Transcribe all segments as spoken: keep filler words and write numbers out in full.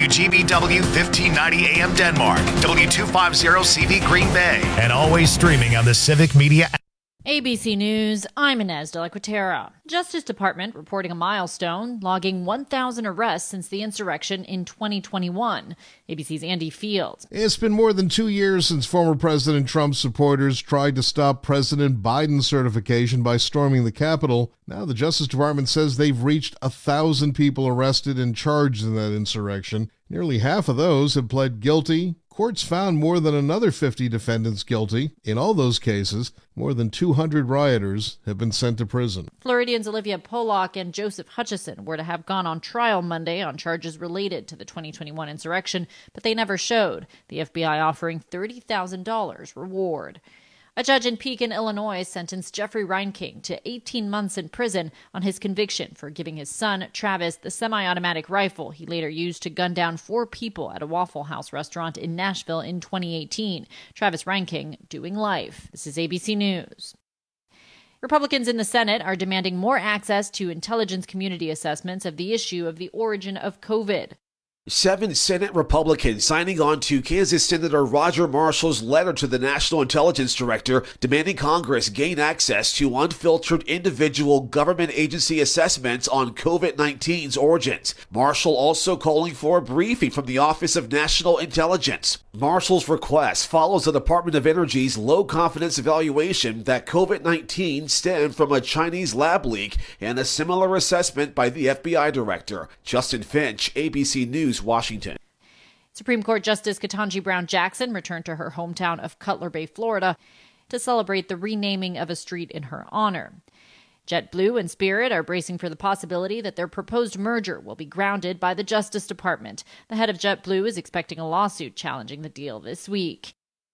W G B W fifteen ninety A M Denmark, W two fifty C V Green Bay, and always streaming on the Civic Media app. A B C News, I'm Inez de la Quatera. Justice Department reporting a milestone, logging one thousand arrests since the insurrection in twenty twenty-one. A B C's Andy Fields. It's been more than two years since former President Trump's supporters tried to stop President Biden's certification by storming the Capitol. Now the Justice Department says they've reached a thousand people arrested and charged in that insurrection. Nearly half of those have pled guilty. Courts found more than another fifty defendants guilty. In all those cases, more than two hundred rioters have been sent to prison. Floridians Olivia Pollock and Joseph Hutchison were to have gone on trial Monday on charges related to the twenty twenty-one insurrection, but they never showed, the F B I offering thirty thousand dollars reward. A judge in Pekin, Illinois, sentenced Jeffrey Reinking to eighteen months in prison on his conviction for giving his son, Travis, the semi-automatic rifle he later used to gun down four people at a Waffle House restaurant in Nashville in twenty eighteen. Travis Reinking doing life. This is A B C News. Republicans in the Senate are demanding more access to intelligence community assessments of the issue of the origin of COVID. Seven Senate Republicans signing on to Kansas Senator Roger Marshall's letter to the National Intelligence Director demanding Congress gain access to unfiltered individual government agency assessments on COVID nineteen's origins. Marshall also calling for a briefing from the Office of National Intelligence. Marshall's request follows the Department of Energy's low-confidence evaluation that COVID nineteen stemmed from a Chinese lab leak and a similar assessment by the F B I director. Justin Finch, A B C News, Washington. Supreme Court Justice Ketanji Brown Jackson returned to her hometown of Cutler Bay, Florida, to celebrate the renaming of a street in her honor. JetBlue and Spirit are bracing for the possibility that their proposed merger will be grounded by the Justice Department. The head of JetBlue is expecting a lawsuit challenging the deal this week.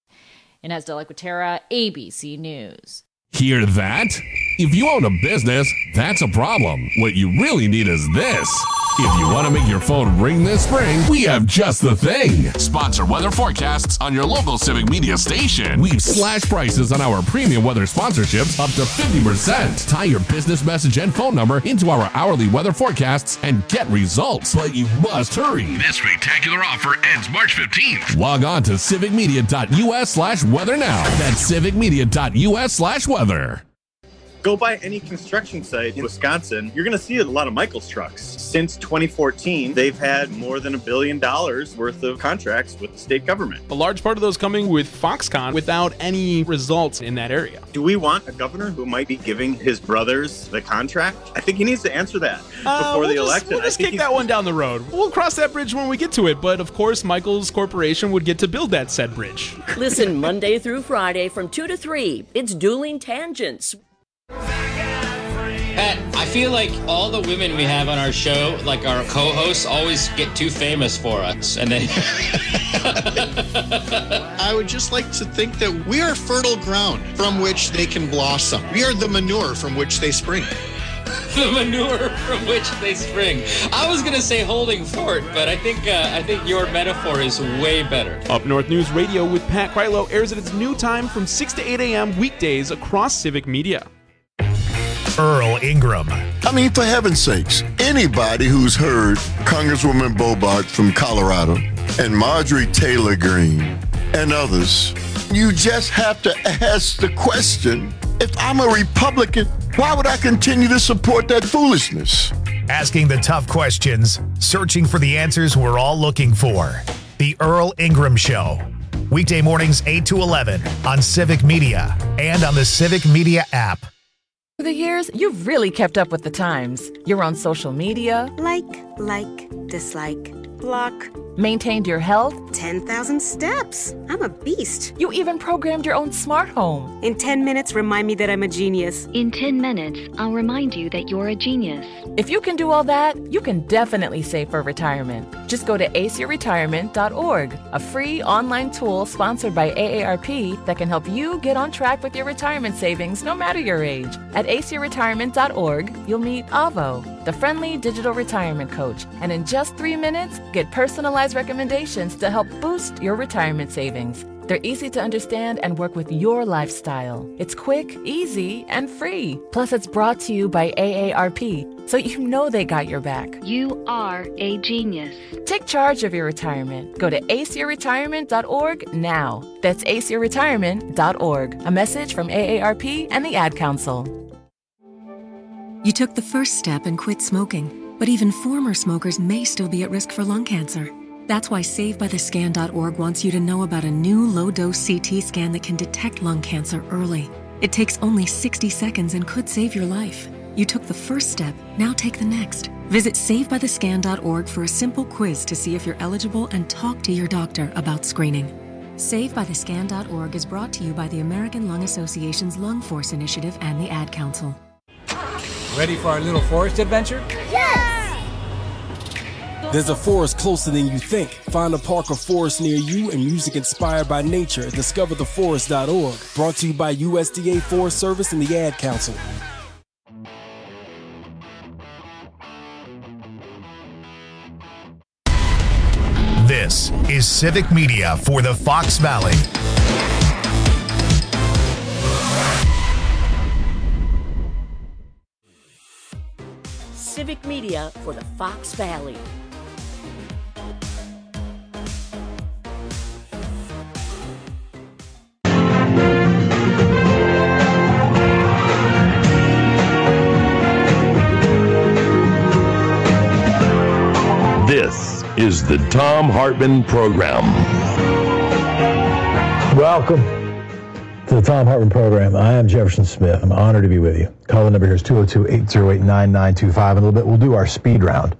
Inez de la Quatera, A B C News. Hear that? If you own a business, that's a problem. What you really need is this. If you want to make your phone ring this spring, we have just the thing. Sponsor weather forecasts on your local Civic Media station. We've slashed prices on our premium weather sponsorships up to fifty percent. Tie your business message and phone number into our hourly weather forecasts and get results. But you must hurry. This spectacular offer ends March fifteenth. Log on to civicmedia.us slash weather now. That's civicmedia.us slash weather. Go by any construction site in Wisconsin, you're going to see a lot of Michaels trucks. Since twenty fourteen, they've had more than a billion dollars worth of contracts with the state government. A large part of those coming with Foxconn without any results in that area. Do we want a governor who might be giving his brothers the contract? I think he needs to answer that uh, before we'll the just, election. We'll just kick that one down the road. We'll cross that bridge when we get to it. But of course, Michaels Corporation would get to build that said bridge. Listen Monday through Friday from two to three. It's Dueling Tangents. Pat, I feel like all the women we have on our show, like our co-hosts, always get too famous for us. And then I would just like to think that we are fertile ground from which they can blossom. We are the manure from which they spring. The manure from which they spring. I was going to say holding fort, but I think uh, I think your metaphor is way better. Up North News Radio with Pat Krylo airs at its new time from six to eight a.m. weekdays across Civic Media. Earl Ingram. I mean, for heaven's sakes, anybody who's heard Congresswoman Boebert from Colorado and Marjorie Taylor Greene and others, you just have to ask the question, if I'm a Republican, why would I continue to support that foolishness? Asking the tough questions, searching for the answers we're all looking for. The Earl Ingram Show. Weekday mornings eight to eleven on Civic Media and on the Civic Media app. Over the years, you've really kept up with the times. You're on social media. Like, like, dislike, block. Maintained your health. ten thousand steps. I'm a beast. You even programmed your own smart home. In ten minutes, remind me that I'm a genius. In ten minutes, I'll remind you that you're a genius. If you can do all that, you can definitely save for retirement. Just go to a c e retirement dot org, a free online tool sponsored by A A R P that can help you get on track with your retirement savings no matter your age. At a c e retirement dot org, you'll meet Avo, the friendly digital retirement coach, and in just three minutes, get personalized recommendations to help boost your retirement savings. They're easy to understand and work with your lifestyle. It's quick, easy, and free. Plus, it's brought to you by A A R P, so you know they got your back. You are a genius. Take charge of your retirement. Go to ace your retirement dot org now. That's ace your retirement dot org. A message from A A R P and the Ad Council. You took the first step and quit smoking, but even former smokers may still be at risk for lung cancer. That's why save by the scan dot org wants you to know about a new low-dose C T scan that can detect lung cancer early. It takes only sixty seconds and could save your life. You took the first step, now take the next. Visit save by the scan dot org for a simple quiz to see if you're eligible and talk to your doctor about screening. save by the scan dot org is brought to you by the American Lung Association's Lung Force Initiative and the Ad Council. Ready for our little forest adventure? Yes! There's a forest closer than you think. Find a park or forest near you and music inspired by nature at discover the forest dot org. Brought to you by U S D A Forest Service and the Ad Council. This is Civic Media for the Fox Valley. Civic Media for the Fox Valley. This is the Thom Hartmann Program. Welcome to the Thom Hartmann Program. I am Jefferson Smith. I'm honored to be with you. Call the number here is two oh two, eight oh eight, nine nine two five. In a little bit, we'll do our speed round.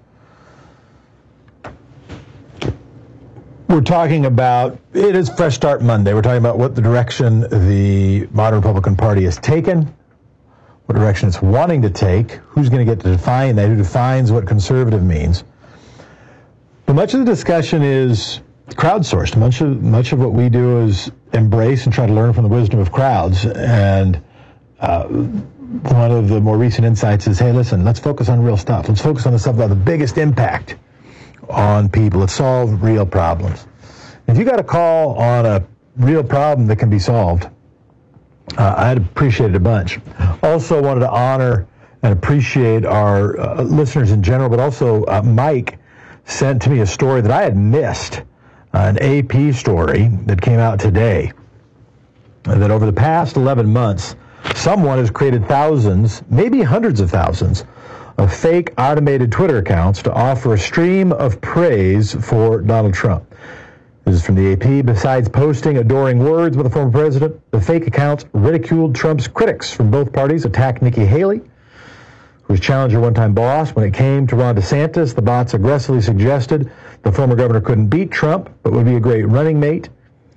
We're talking about, it is Fresh Start Monday. We're talking about what the direction the modern Republican Party has taken, what direction it's wanting to take, who's going to get to define that, who defines what conservative means. But much of the discussion is crowdsourced. Much of much of what we do is embrace and try to learn from the wisdom of crowds. And uh, one of the more recent insights is, hey, listen, let's focus on real stuff. Let's focus on the stuff that have the biggest impact on people. Let's solve real problems. If you got a call on a real problem that can be solved, uh, I'd appreciate it a bunch. Also wanted to honor and appreciate our uh, listeners in general, but also uh, Mike sent to me a story that I had missed, uh, an A P story that came out today, uh, that over the past eleven months, someone has created thousands, maybe hundreds of thousands, of fake automated Twitter accounts to offer a stream of praise for Donald Trump. This is from the A P. Besides posting adoring words about the former president, the fake accounts ridiculed Trump's critics from both parties, attacked Nikki Haley, who was challenger one-time boss. When it came to Ron DeSantis, the bots aggressively suggested the former governor couldn't beat Trump, but would be a great running mate.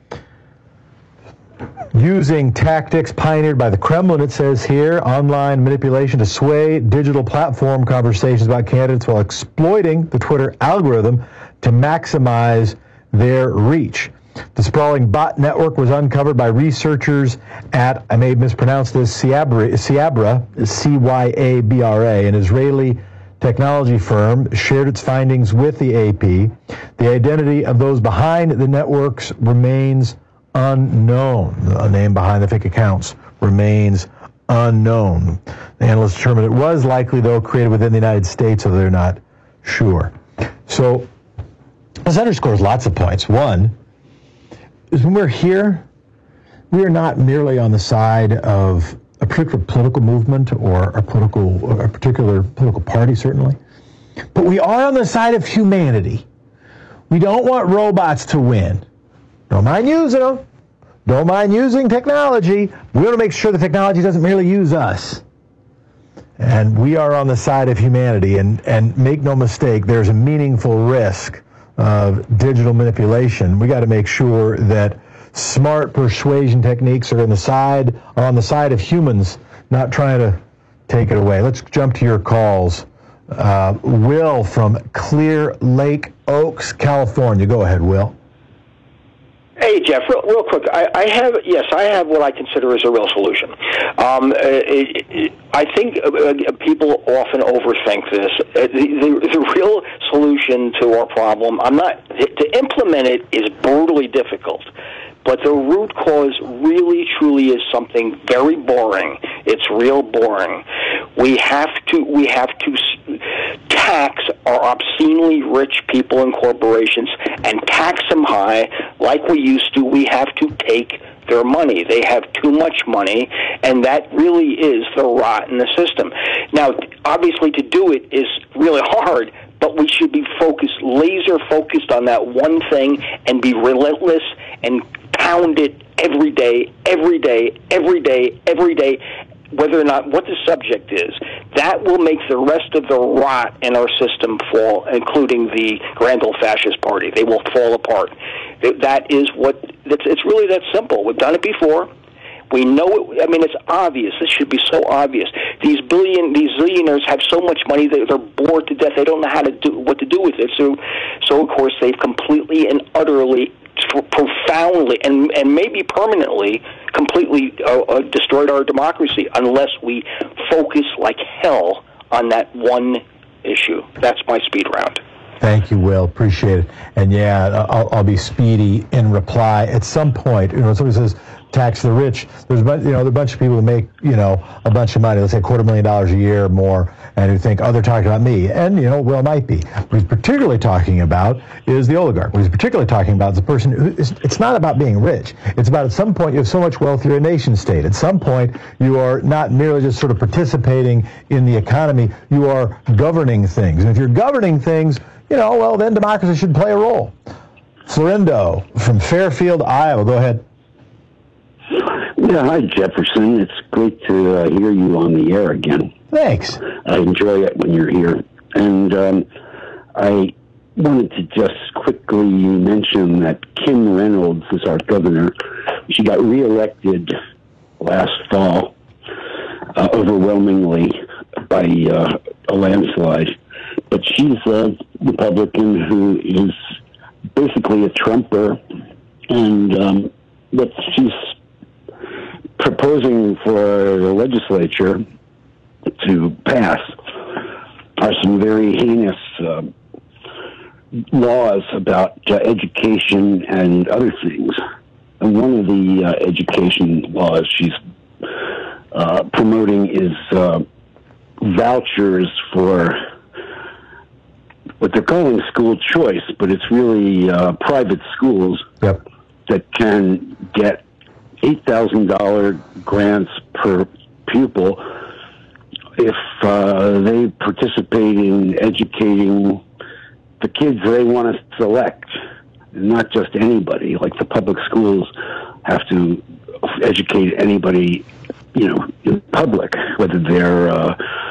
Using tactics pioneered by the Kremlin, it says here, online manipulation to sway digital platform conversations about candidates while exploiting the Twitter algorithm to maximize their reach. The sprawling bot network was uncovered by researchers at, I may mispronounce this, Cyabra, Cyabra, C Y A B R A, an Israeli technology firm, shared its findings with the A P. The identity of those behind the networks remains unknown. The name behind the fake accounts remains unknown. The analysts determined it was likely, though, created within the United States, so they're not sure. So this underscores lots of points. One is when we're here, we are not merely on the side of a particular political movement or a political, or a particular political party, certainly, but we are on the side of humanity. We don't want robots to win. Don't mind using them. Don't mind using technology. We want to make sure the technology doesn't merely use us. And we are on the side of humanity. And, and make no mistake, there's a meaningful risk of digital manipulation. We got to make sure that smart persuasion techniques are on the side are on the side of humans, not trying to take it away. Let's jump to your calls. Uh, Will from Clear Lake Oaks, California. Go ahead, Will. Hey, Jeff, real, real quick. I, I have, yes, I have what I consider as a real solution. Um, it, it, I think uh, people often overthink this. Uh, the, the, the real solution to our problem, I'm not, to implement it is brutally difficult. But the root cause really, truly is something very boring. It's real boring. We have to, we have to tax our obscenely rich people and corporations and tax them high like we used to. We have to take their money. They have too much money, and that really is the rot in the system. Now, obviously, to do it is really hard, but we should be focused, laser focused on that one thing and be relentless and pound it every day, every day, every day, every day, whether or not what the subject is. That will make the rest of the rot in our system fall, including the Grand Old Fascist Party. They will fall apart. That is what, it's really that simple. We've done it before. We know it. I mean, it's obvious. This should be so obvious. These billion, these zillionaires have so much money that they're bored to death. They don't know how to do what to do with it. So, so of course, they've completely and utterly, profoundly, and and maybe permanently, completely uh, uh, destroyed our democracy unless we focus like hell on that one issue. That's my speed round. Thank you, Will. Appreciate it. And yeah, I'll, I'll be speedy in reply. At some point, you know, somebody says tax the rich. There's, you know, there are a bunch of people who make, you know, a bunch of money, let's say a quarter million dollars a year or more, and who think, oh, they're talking about me. And, you know, Will might be. What he's particularly talking about is the oligarch. What he's particularly talking about is the person who is, it's not about being rich. It's about at some point you have so much wealth, you're a nation state. At some point, you are not merely just sort of participating in the economy, you are governing things. And if you're governing things, you know, well, then democracy should play a role. Florindo from Fairfield, Iowa. Go ahead. Yeah, hi, Jefferson. It's great to uh, hear you on the air again. Thanks. I enjoy it when you're here. And um, I wanted to just quickly mention that Kim Reynolds is our governor. She got reelected last fall uh, overwhelmingly by uh, a landslide. But she's a Republican who is basically a Trumper, and um, what she's proposing for the legislature to pass are some very heinous uh, laws about uh, education and other things. And one of the uh, education laws she's uh, promoting is uh, vouchers for what they're calling school choice, but it's really uh, private schools yep. that can get eight thousand dollars grants per pupil if uh, they participate in educating the kids they want to select, not just anybody. Like the public schools have to educate anybody, you know, in public, whether they're uh,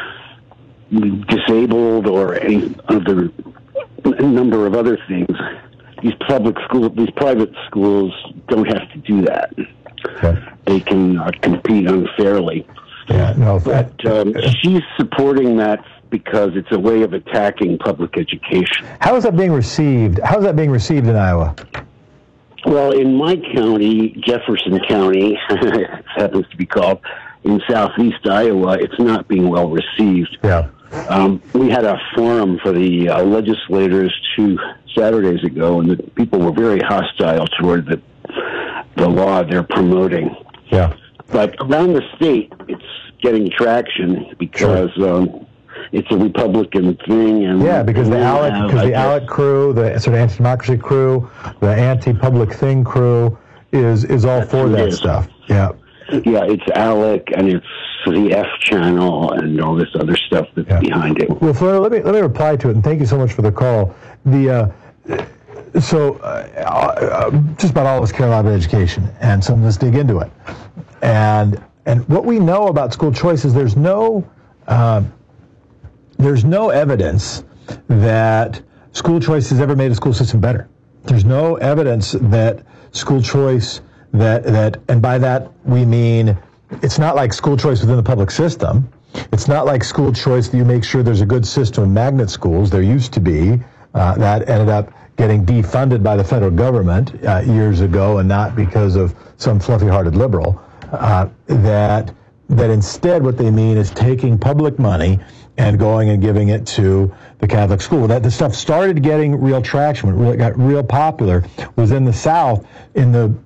disabled or any other a number of other things. These public schools, these private schools don't have to do that. Okay. They can uh, compete unfairly. Yeah, no, but um, she's supporting that because it's a way of attacking public education. How is that being received? How is that being received in Iowa? Well, in my county, Jefferson County, it happens to be called, in southeast Iowa, it's not being well received. Yeah. Um, we had a forum for the uh, legislators two Saturdays ago, and the people were very hostile toward the the law they're promoting. Yeah. But around the state, it's getting traction because sure. um, it's a Republican thing. And yeah, because the ALEC, have, because the guess, ALEC crew, the sort of anti-democracy crew, the anti-public thing crew, is is all for that is. stuff. Yeah. Yeah, it's ALEC and it's the F channel and all this other stuff that's yeah. behind it. Well, Fleur, let me let me reply to it, and thank you so much for the call. The uh, so uh, uh, just about all of us care a lot about education, and so let's dig into it. And and what we know about school choice is there's no uh, there's no evidence that school choice has ever made a school system better. There's no evidence that school choice that that and by that we mean it's not like school choice within the public system. It's not like school choice that you make sure there's a good system of magnet schools. There used to be. Uh, that ended up getting defunded by the federal government uh, years ago, and not because of some fluffy-hearted liberal. Uh, that that instead what they mean is taking public money and going and giving it to the Catholic school. That the stuff started getting real traction, when it really got real popular, was in the South in the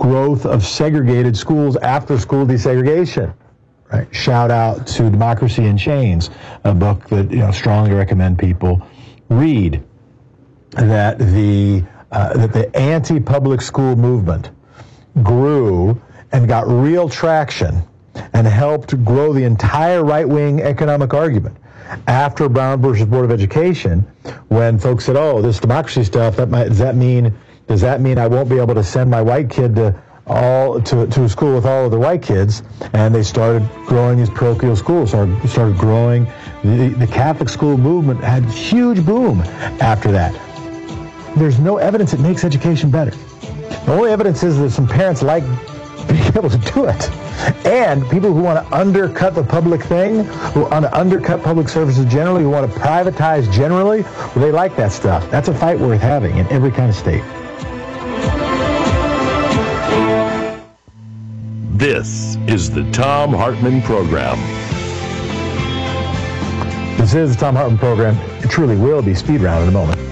growth of segregated schools after school desegregation. Right? Shout out to Democracy in Chains, a book that you know strongly recommend people read. That the uh, that the anti-public school movement grew and got real traction and helped grow the entire right-wing economic argument. After Brown versus Board of Education, when folks said, "Oh, this democracy stuff, that might, does that mean does that mean I won't be able to send my white kid to all to to a school with all of the white kids?" And they started growing these parochial schools, started, started growing. The, the Catholic school movement had huge boom after that. There's no evidence it makes education better. The only evidence is that some parents like being able to do it. And people who want to undercut the public thing, who want to undercut public services generally, who want to privatize generally, well, they like that stuff. That's a fight worth having in every kind of state. This is the Thom Hartmann Program. This is the Thom Hartmann Program. It truly will be Speed Round in a moment.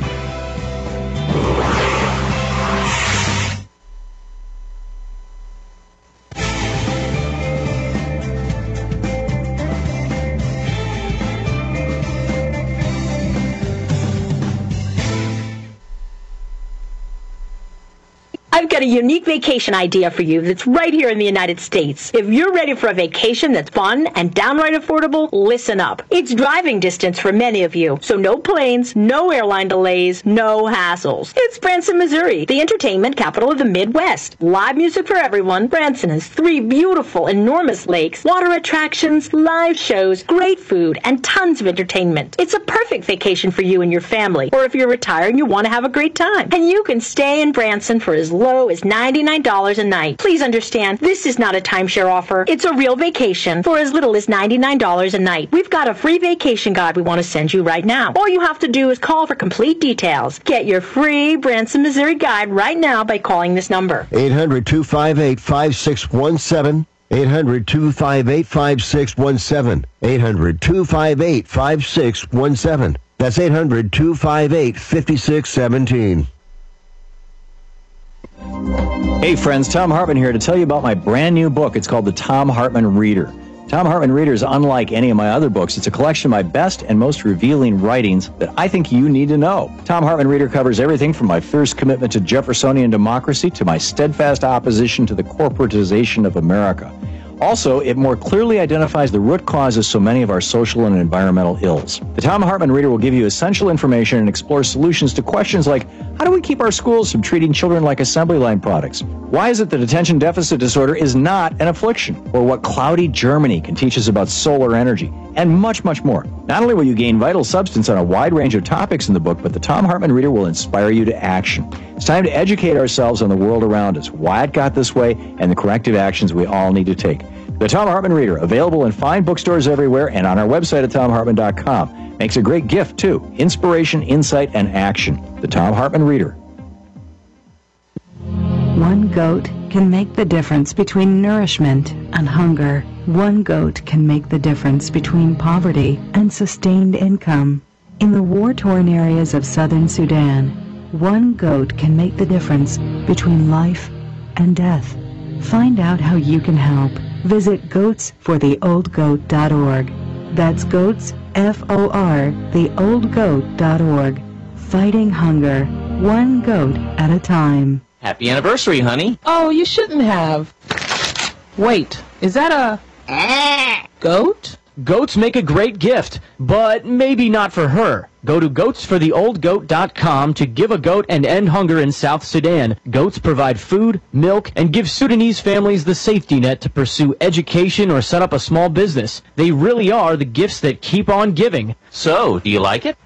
I've got a unique vacation idea for you that's right here in the United States. If you're ready for a vacation that's fun and downright affordable, listen up. It's driving distance for many of you, so no planes, no airline delays, no hassles. It's Branson, Missouri, the entertainment capital of the Midwest. Live music for everyone. Branson has three beautiful, enormous lakes, water attractions, live shows, great food, and tons of entertainment. It's a perfect vacation for you and your family, or if you're retired and you want to have a great time. And you can stay in Branson for as low as ninety-nine dollars a night. Please understand, this is not a timeshare offer. It's a real vacation for as little as ninety-nine dollars a night. We've got a free vacation guide we want to send you right now. All you have to do is call for complete details. Get your free Branson, Missouri guide right now by calling this number. eight hundred, two five eight, five six one seven. eight hundred, two five eight, five six one seven. eight hundred, two five eight, five six one seven. That's eight hundred, two five eight, five six one seven. Hey friends, Thom Hartmann here to tell you about my brand new book. It's called The Thom Hartmann Reader. Thom Hartmann Reader is unlike any of my other books. It's a collection of my best and most revealing writings that I think you need to know. Thom Hartmann Reader covers everything from my fierce commitment to Jeffersonian democracy to my steadfast opposition to the corporatization of America. Also, it more clearly identifies the root causes so many of our social and environmental ills. The Thom Hartmann Reader will give you essential information and explore solutions to questions like, how do we keep our schools from treating children like assembly line products? Why is it that attention deficit disorder is not an affliction? Or what cloudy Germany can teach us about solar energy? And much, much more. Not only will you gain vital substance on a wide range of topics in the book, but the Thom Hartmann Reader will inspire you to action. It's time to educate ourselves on the world around us, why it got this way, and the corrective actions we all need to take. The Thom Hartmann Reader, available in fine bookstores everywhere and on our website at thom hartmann dot com. Makes a great gift, too. Inspiration, insight, and action. The Thom Hartmann Reader. One goat can make the difference between nourishment and hunger. One goat can make the difference between poverty and sustained income. In the war-torn areas of southern Sudan, one goat can make the difference between life and death. Find out how you can help. Visit goats for the old goat dot org. That's goats, F O R, the old goat dot org. Fighting hunger, one goat at a time. Happy anniversary, honey. Oh, you shouldn't have. Wait, is that a goat? Goats make a great gift, but maybe not for her. Go to goats for the old goat dot com to give a goat and end hunger in South Sudan. Goats provide food, milk, and give Sudanese families the safety net to pursue education or set up a small business. They really are the gifts that keep on giving. So, do you like it?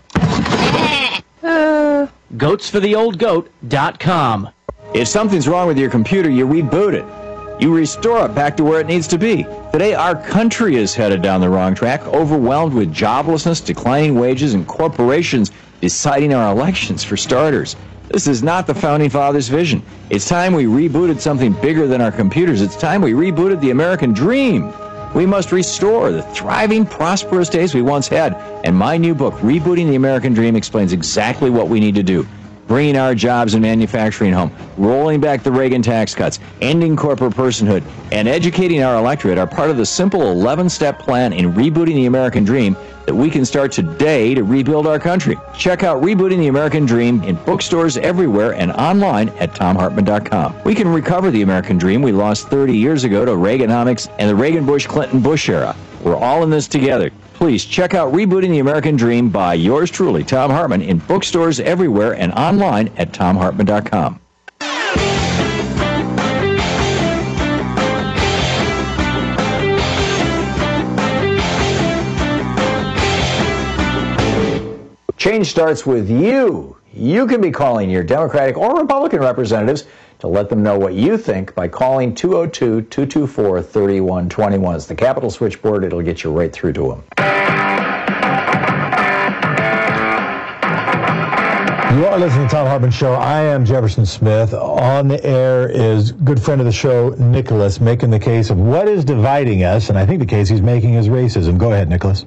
Uh... goats for the old goat dot com. If something's wrong with your computer, you reboot it. You restore it back to where it needs to be. Today, our country is headed down the wrong track, overwhelmed with joblessness, declining wages, and corporations deciding our elections for starters. This is not the Founding Fathers' vision. It's time we rebooted something bigger than our computers. It's time we rebooted the American dream. We must restore the thriving, prosperous days we once had. And my new book, Rebooting the American Dream, explains exactly what we need to do. bringing our jobs and manufacturing home, rolling back the Reagan tax cuts, ending corporate personhood, and educating our electorate are part of the simple eleven-step plan in rebooting the American dream that we can start today to rebuild our country. Check out Rebooting the American Dream in bookstores everywhere and online at tom hartman dot com. We can recover the American dream we lost thirty years ago to Reaganomics and the Reagan-Bush-Clinton-Bush era. We're all in this together. Please check out Rebooting the American Dream by yours truly, Thom Hartmann, in bookstores everywhere and online at tom hartman dot com. Change starts with you. You can be calling your Democratic or Republican representatives to let them know what you think by calling two oh two, two two four, three one two one. It's the Capitol switchboard. It'll get you right through to them. You are listening to the Thom Hartmann Show. I am Jefferson Smith. On the air is good friend of the show, Nicholas, making the case of what is dividing us, and I think the case he's making is racism. Go ahead, Nicholas.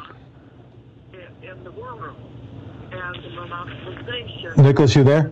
Nicholas, you there?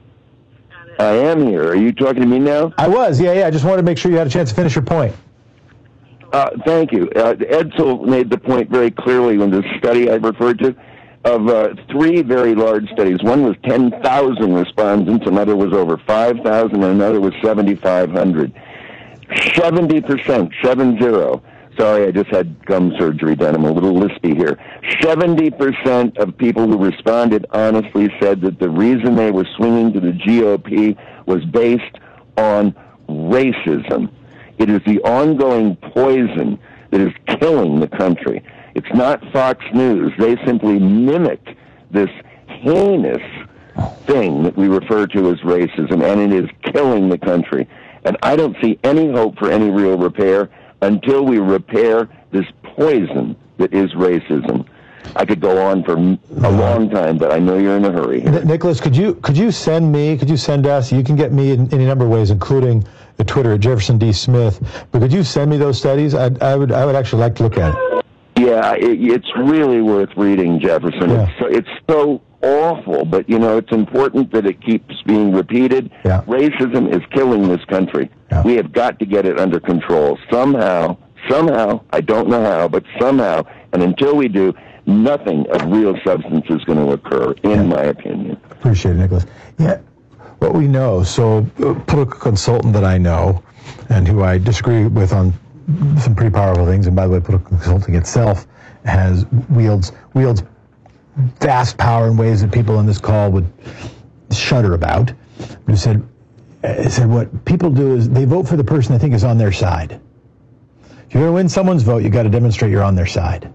I am here. Are you talking to me now? I was, yeah, yeah. I just wanted to make sure you had a chance to finish your point. Uh, thank you. Uh, Edsel made the point very clearly in the study I referred to of uh, three very large studies. One was ten thousand respondents, another was over five thousand, and another was seventy-five hundred. seventy percent, seven zero. Sorry, I just had gum surgery done. I'm a little lispy here. seventy percent of people who responded honestly said that the reason they were swinging to the G O P was based on racism. It is the ongoing poison that is killing the country. It's not Fox News. They simply mimic this heinous thing that we refer to as racism, and it is killing the country. And I don't see any hope for any real repair until we repair this poison that is racism. I could go on for a long time, but I know you're in a hurry. N- Nicholas, could you could you send me, could you send us, you can get me in any number of ways, including the Twitter at Jefferson D. Smith, but could you send me those studies? I, I would I would actually like to look at it. Yeah, it, it's really worth reading, Jefferson. Yeah. It's, so, it's so awful, but, you know, it's important that it keeps being repeated. Yeah. Racism is killing this country. Yeah. We have got to get it under control somehow, somehow, I don't know how, but somehow, and until we do, nothing of real substance is going to occur, in yeah. my opinion. Appreciate it, Nicholas. Yeah, what we know, so a political consultant that I know, and who I disagree with on some pretty powerful things, and by the way, political consulting itself has wields wields vast power in ways that people on this call would shudder about. Who said, said what people do is they vote for the person they think is on their side. If you're going to win someone's vote, you've got to demonstrate you're on their side.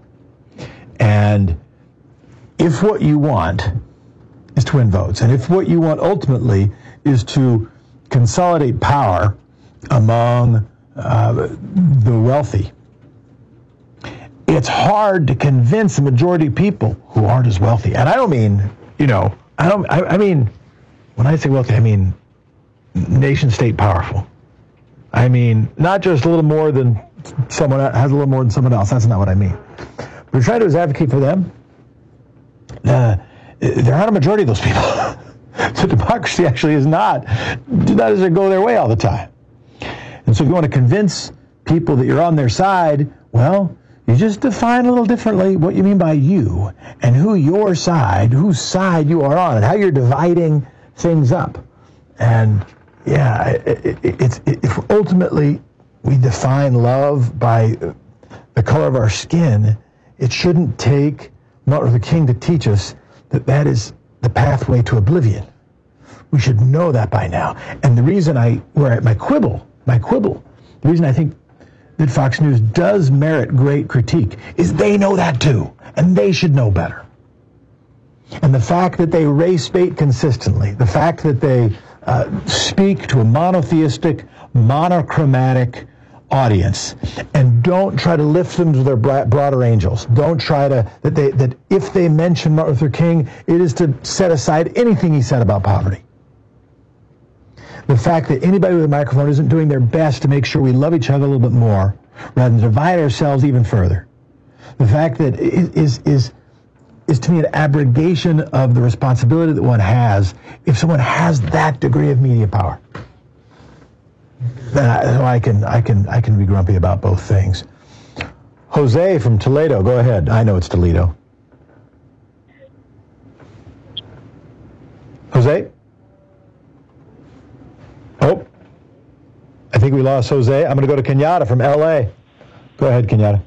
And if what you want is to win votes, and if what you want ultimately is to consolidate power among uh, the wealthy, it's hard to convince a majority of people who aren't as wealthy. And I don't mean, you know, I don't, I, I mean, when I say wealthy, I mean nation state powerful. I mean, not just a little more than someone has a little more than someone else. That's not what I mean. We're trying to advocate for them. Uh, they're not a majority of those people. So democracy actually is not, not as they go their way all the time. And so if you want to convince people that you're on their side, well, you just define a little differently what you mean by you and who your side, whose side you are on, and how you're dividing things up. And yeah, it, it, it's it, if ultimately we define love by the color of our skin, it shouldn't take Martin Luther King to teach us that that is the pathway to oblivion. We should know that by now. And the reason I, where my quibble, my quibble, the reason I think that Fox News does merit great critique is they know that too, and they should know better. And the fact that they race bait consistently, the fact that they uh, speak to a monotheistic, monochromatic audience and don't try to lift them to their broader angels. Don't try to, that they, that if they mention Martin Luther King, it is to set aside anything he said about poverty. The fact that anybody with a microphone isn't doing their best to make sure we love each other a little bit more rather than divide ourselves even further. The fact that is, is is to me an abrogation of the responsibility that one has if someone has that degree of media power. Then I, I can I can I can be grumpy about both things. Jose from Toledo, go ahead. I know it's Toledo. Jose? Oh, I think we lost Jose. I'm going to go to Kenyatta from L A. Go ahead, Kenyatta.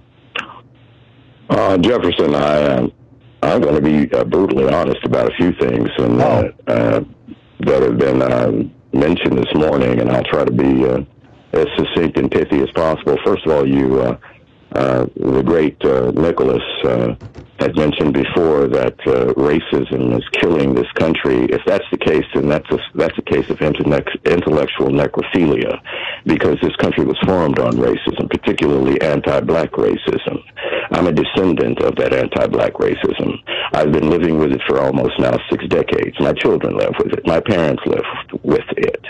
Uh, Jefferson, I, uh, I'm going to be uh, brutally honest about a few things and, uh, uh, that have been uh, mentioned this morning, and I'll try to be uh, as succinct and pithy as possible. First of all, you, uh, uh, the great uh, Nicholas uh, had mentioned before that uh, racism is killing this country. If that's the case, then that's a, that's a case of intellectual necrophilia, because this country was formed on racism, particularly anti-black racism. I'm a descendant of that anti-black racism. I've been living with it for almost now six decades. My children live with it. My parents live with it.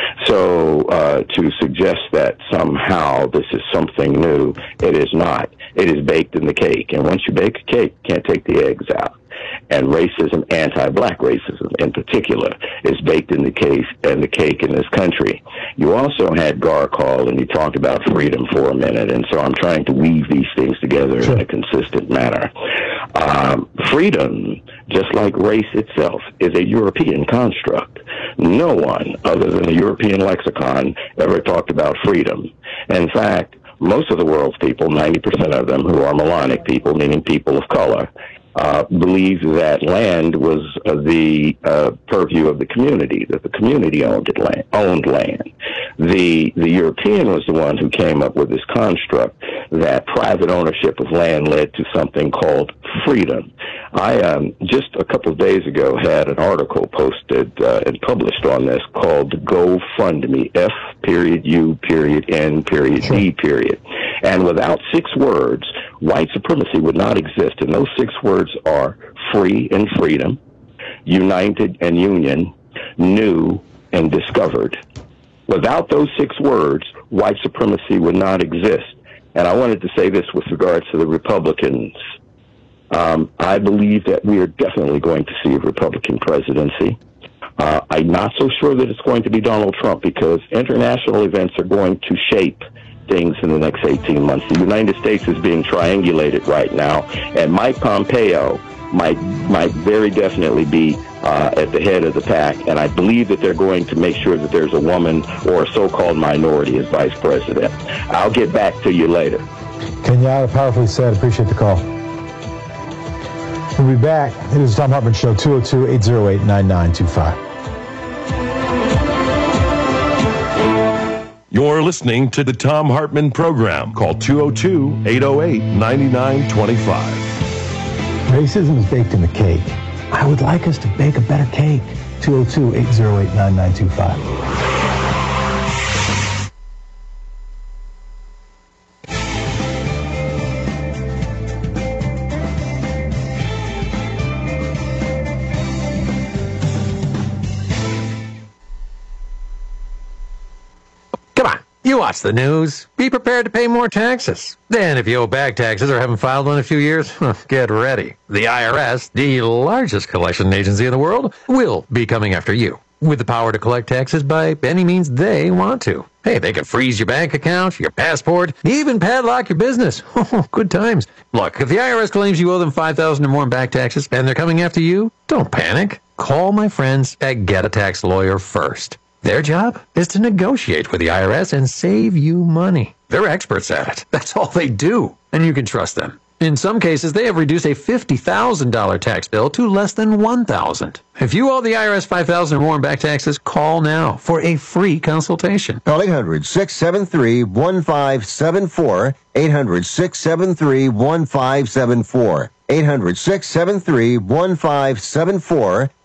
So uh, to suggest that somehow this is something new, it is not. It is baked in the cake. And once you bake a cake, you can't take the eggs out. And racism, anti-black racism in particular, is baked in the cake and the cake in this country. You also had Gar call, and he talked about freedom for a minute, and so I'm trying to weave these things together in a consistent manner. Um, freedom, just like race itself, is a European construct. No one other than the European lexicon ever talked about freedom. In fact, most of the world's people, ninety percent of them who are Melanic people, meaning people of color, uh, believe that land was uh, the uh, purview of the community, that the community owned it land, owned land. The the European was the one who came up with this construct that private ownership of land led to something called freedom. I um, just a couple of days ago had an article posted uh, and published on this called GoFundMe, F period U period N period D period. And without six words, white supremacy would not exist. And those six words are free and freedom, united and union, new and discovered. Without those six words, white supremacy would not exist. And I wanted to say this with regards to the Republicans. Um, I believe that we are definitely going to see a Republican presidency. Uh, I'm not so sure that it's going to be Donald Trump, because international events are going to shape things in the next eighteen months. The United States is being triangulated right now, and Mike Pompeo might might very definitely be uh, at the head of the pack, and I believe that they're going to make sure that there's a woman or a so-called minority as vice president. I'll get back to you later. Kenyatta, powerfully said. Appreciate the call. We'll be back. It is the Thom Hartmann Show, two oh two, eight oh eight, nine nine two five. You're listening to the Thom Hartmann Program. Call two oh two, eight oh eight, nine nine two five. Racism is baked in the cake. I would like us to bake a better cake. two oh two, eight oh eight, nine nine two five. You watch the news. Be prepared to pay more taxes. Then, if you owe back taxes or haven't filed one in a few years, get ready. The I R S, the largest collection agency in the world, will be coming after you, with the power to collect taxes by any means they want to. Hey, they can freeze your bank account, your passport, even padlock your business. Good times. Look, if the I R S claims you owe them five thousand dollars or more in back taxes and they're coming after you, don't panic. Call my friends at Get a Tax Lawyer first. Their job is to negotiate with the I R S and save you money. They're experts at it. That's all they do, and you can trust them. In some cases, they have reduced a fifty thousand dollars tax bill to less than one thousand dollars. If you owe the I R S five thousand dollars or more in back taxes, call now for a free consultation. Call eight hundred, six seven three, one five seven four, eight hundred, six seven three, one five seven four. eight hundred, six seven three, one five seven four,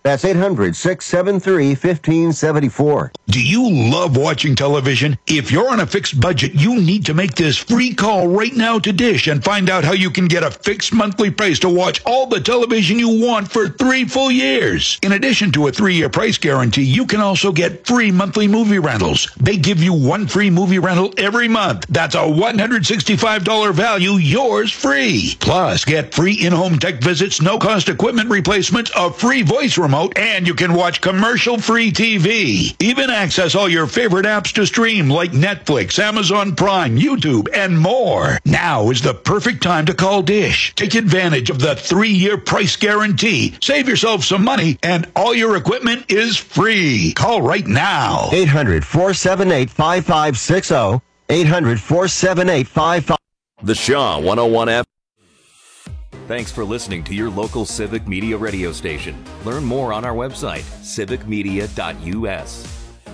That's eight hundred, six seven three, one five seven four. Do you love watching television? If you're on a fixed budget, you need to make this free call right now to Dish and find out how you can get a fixed monthly price to watch all the television you want for three full years. In addition to a three-year price guarantee, you can also get free monthly movie rentals. They give you one free movie rental every month. That's a one hundred sixty-five dollars value, yours free. Plus, get free in-home tech visits, no-cost equipment replacements, a free voice remote, and you can watch commercial-free T V. Even access all your favorite apps to stream like Netflix, Amazon Prime, YouTube, and more. Now is the perfect time to call Dish. Take advantage of the three-year price guarantee. Save yourself some money, and all your equipment is free. Call right now. eight hundred, four seven eight, five five six zero. eight hundred, four seven eight, five five. The Shaw one oh one F. Thanks for listening to your local Civic Media radio station. Learn more on our website, civic media dot u s.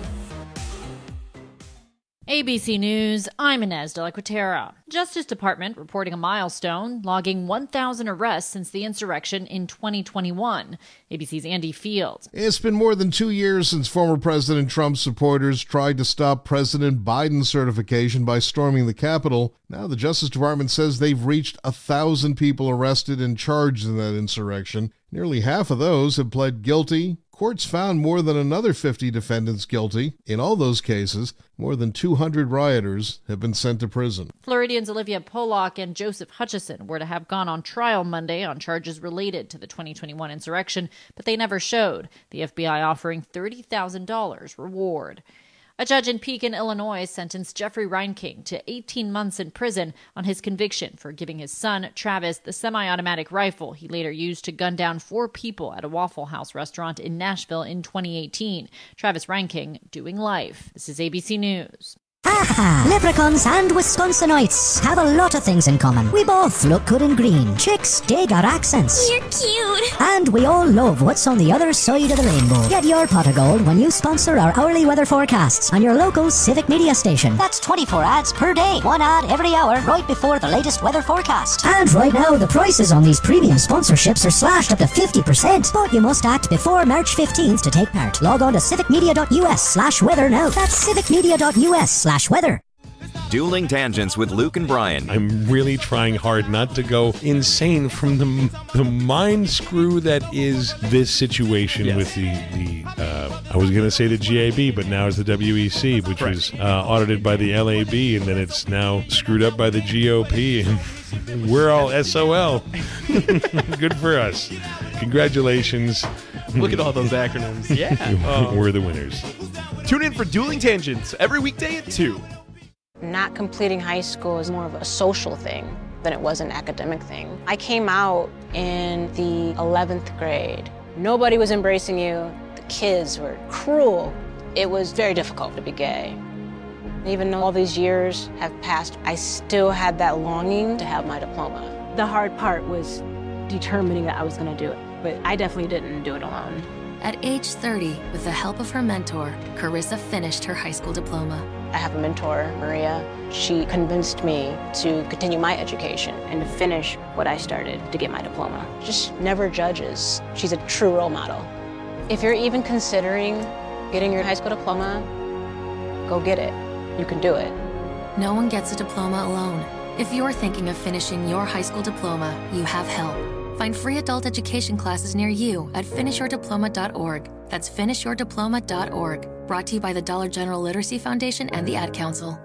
A B C News, I'm Inez de la Quatera. Justice Department reporting a milestone, logging one thousand arrests since the insurrection in twenty twenty-one. A B C's Andy Fields. It's been more than two years since former President Trump's supporters tried to stop President Biden's certification by storming the Capitol. Now the Justice Department says they've reached a thousand people arrested and charged in that insurrection. Nearly half of those have pled guilty. Courts found more than another fifty defendants guilty. In all those cases, more than two hundred rioters have been sent to prison. Floridians Olivia Pollock and Joseph Hutchison were to have gone on trial Monday on charges related to the twenty twenty-one insurrection, but they never showed, the F B I offering thirty thousand dollars reward. A judge in Pekin, Illinois, sentenced Jeffrey Reinking to eighteen months in prison on his conviction for giving his son, Travis, the semi-automatic rifle he later used to gun down four people at a Waffle House restaurant in Nashville in twenty eighteen. Travis Reinking doing life. This is A B C News. Aha! Leprechauns and Wisconsinites have a lot of things in common. We both look good in green. Chicks dig our accents. You're cute. And we all love what's on the other side of the rainbow. Get your pot of gold when you sponsor our hourly weather forecasts on your local Civic Media station. That's twenty-four ads per day. One ad every hour right before the latest weather forecast. And right now, the prices on these premium sponsorships are slashed up to fifty percent. But you must act before March fifteenth to take part. Log on to civic media dot u s slash weather now. That's civic media dot u s slash weather. Dueling Tangents with Luke and Brian. I'm really trying hard not to go insane from the the mind screw that is this situation yes. with the, the uh, I was going to say the G A B, but now it's the W E C, which right. was uh, audited by the L A B, and then it's now screwed up by the G O P, and we're all S O L. Good for us. Congratulations. Look at all those acronyms. Yeah. Oh. We're the winners. Tune in for Dueling Tangents every weekday at two. Not completing high school is more of a social thing than it was an academic thing. I came out in the eleventh grade. Nobody was embracing you. The kids were cruel. It was very difficult to be gay. Even though all these years have passed, I still had that longing to have my diploma. The hard part was determining that I was going to do it, but I definitely didn't do it alone. At age thirty, with the help of her mentor, Carissa finished her high school diploma. I have a mentor, Maria. She convinced me to continue my education and to finish what I started to get my diploma. Just never judges. She's a true role model. If you're even considering getting your high school diploma, go get it. You can do it. No one gets a diploma alone. If you're thinking of finishing your high school diploma, you have help. Find free adult education classes near you at finish your diploma dot org. That's finish your diploma dot org. Brought to you by the Dollar General Literacy Foundation and the Ad Council.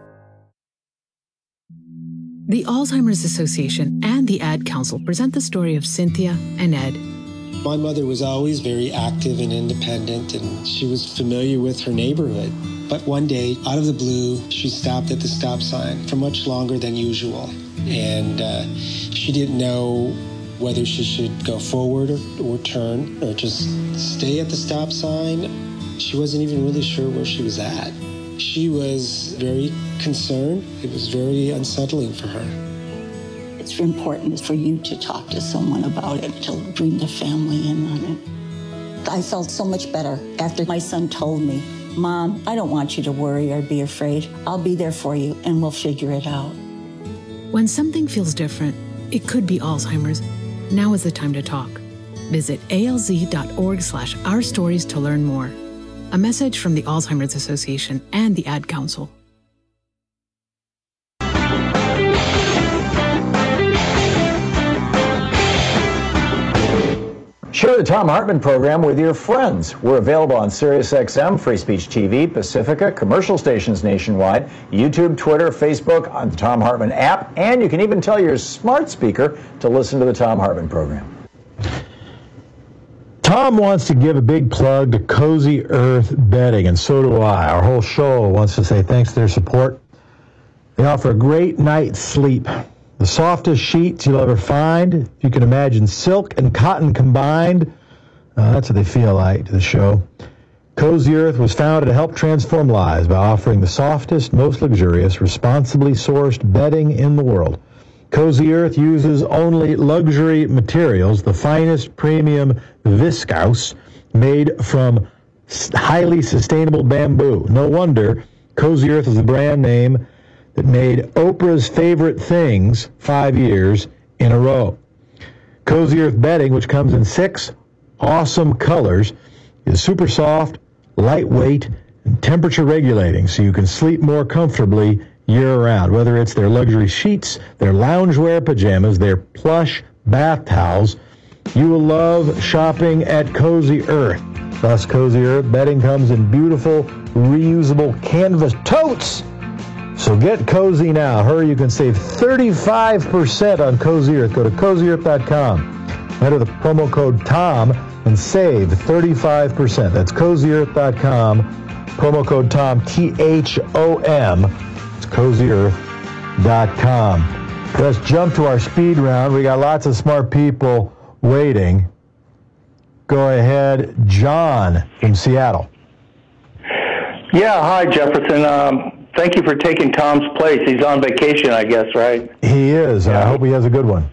The Alzheimer's Association and the Ad Council present the story of Cynthia and Ed. My mother was always very active and independent, and she was familiar with her neighborhood. But one day, out of the blue, she stopped at the stop sign for much longer than usual. And uh, she didn't know whether she should go forward or, or turn or just stay at the stop sign. She wasn't even really sure where she was at. She was very concerned. It was very unsettling for her. It's important for you to talk to someone about it, to bring the family in on it. I felt so much better after my son told me, Mom, I don't want you to worry or be afraid. I'll be there for you and we'll figure it out. When something feels different, it could be Alzheimer's. Now is the time to talk. Visit alz.org slash our stories to learn more. A message from the Alzheimer's Association and the Ad Council. Share the Thom Hartmann program with your friends. We're available on SiriusXM, Free Speech T V, Pacifica, commercial stations nationwide, YouTube, Twitter, Facebook, on the Thom Hartmann app, and you can even tell your smart speaker to listen to the Thom Hartmann program. Tom wants to give a big plug to Cozy Earth Bedding, and so do I. Our whole show wants to say thanks to their support. They offer a great night's sleep. The softest sheets you'll ever find. If you can imagine silk and cotton combined, uh, that's what they feel like to the show. Cozy Earth was founded to help transform lives by offering the softest, most luxurious, responsibly sourced bedding in the world. Cozy Earth uses only luxury materials, the finest premium viscose made from highly sustainable bamboo. No wonder Cozy Earth is the brand name that made Oprah's favorite things five years in a row. Cozy Earth bedding, which comes in six awesome colors, is super soft, lightweight, and temperature regulating, so you can sleep more comfortably year-round. Whether it's their luxury sheets, their loungewear pajamas, their plush bath towels, you will love shopping at Cozy Earth. Plus, Cozy Earth bedding comes in beautiful, reusable canvas totes. So get cozy now. Hurry, you can save thirty-five percent on Cozy Earth. Go to cozy earth dot com. Enter the promo code TOM and save thirty-five percent. That's cozy earth dot com. Promo code TOM, T H O M. It's cozy earth dot com. Let's jump to our speed round. We got lots of smart people waiting. Go ahead, John from Seattle. Yeah, hi, Jefferson. Um, Thank you for taking Tom's place. He's on vacation, I guess, right? He is. Yeah. I hope he has a good one.